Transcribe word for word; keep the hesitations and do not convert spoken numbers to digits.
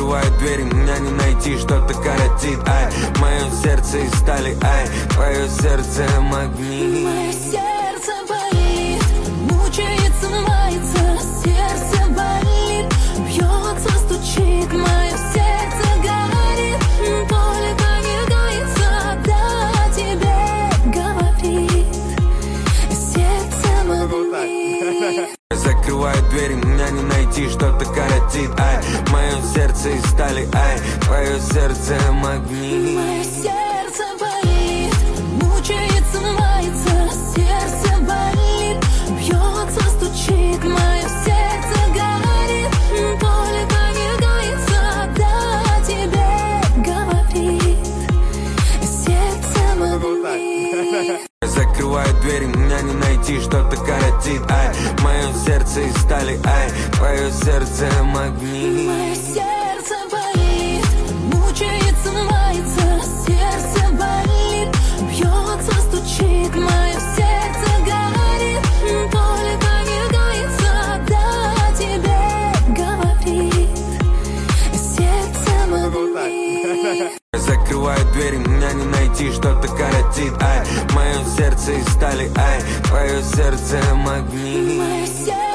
Закрываю двери, меня не найти, что-то коротит, ай. Мое сердце из стали, ай. Твое сердце магнит. Мое сердце болит, мучается, мается, сердце болит, бьется, стучит, мое сердце горит, только не гается, да тебе говорит, сердце магнит. Закрываю двери, меня не найти, что-то коротит, ай. Мое сердце из стали, ай. Твое сердце магнит. Мое сердце болит, мучается, мается, сердце болит, бьется, стучит, мое сердце горит, только не гается, да тебе говорит, сердце магнит. Закрываю двери, меня не найти, что-то коротит, ай. Мое сердце из стали, ай. Твое сердце магнит. Мое сердце болит, мучается, мается, сердце болит, бьется, стучит, мое сердце горит, только не гается, да тебе говорит, сердце магнит. Закрываю двери, меня не найти, что-то коротит, ай. Мое сердце из стали, ай. Твое сердце магнит. Мое сердце